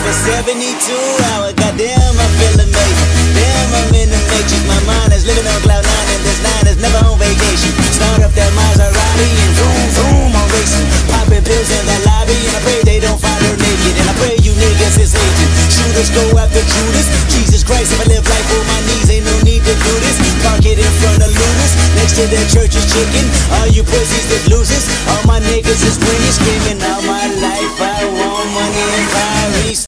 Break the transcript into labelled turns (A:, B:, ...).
A: for 72 hours. Goddamn, I feel amazing. Damn, I'm in the matrix. My mind is living on cloud nine, and this nine is never on vacation. Start up that Maserati and vroom, vroom, I'm racing. Popping pills in the lobby, and I pray they don't find her naked. And I pray you niggas is hating. Shooters go after Judas. Jesus Christ, if I live life on my knees, ain't no need to do this. Park it in front of Lunas, next to the church is chicken. All you pussies that loses, all my niggas is winning, screaming all my life. I want money and Paris.